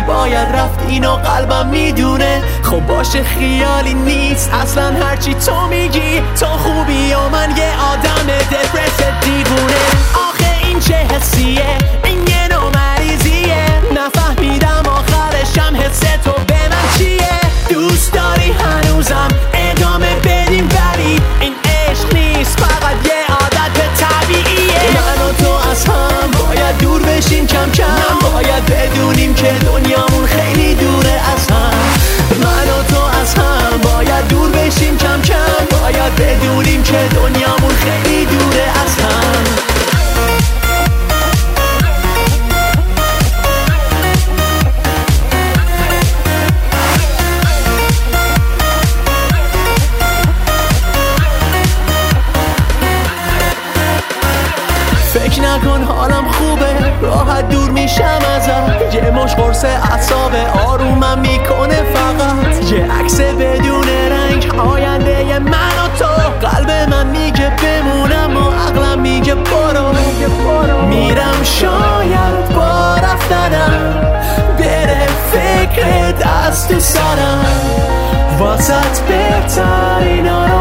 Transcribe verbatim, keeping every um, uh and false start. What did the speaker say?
ولی باید رفت اینو قلبم میدونه. خب باشه خیالی نیست اصلا هرچی تو میگی، تو خوبی و من یه آدم دپرس دیوونه. آخه این چه حسیه، این یه نوع مریضیه، نفهمیدم آخرشم حس تو به من چیه. دوست داری هنوزم ادامه بدیم ولی این عشق نیست، فقط یه عادت طبیعیه. من و تو از هم باید دور بشیم کم کم، باید بدونیم که دنیامون خیلی دوره از هم. من و تو از هم باید دور بشیم کم کم، باید بدونیم که دنیامون خیلی دوره از هم. فکر نکن حالم خوبه، راحت دور میشم ازت. یه مش قرص اعصاب آرومم میکنه، فقط یه عکس بدون رنگ آینده من و تو. قلب من میگه بمونم و عقلم میگه برو. میرم شاید با رفتنم بره فکر دست تو سرم، واسط بهتر اینا رو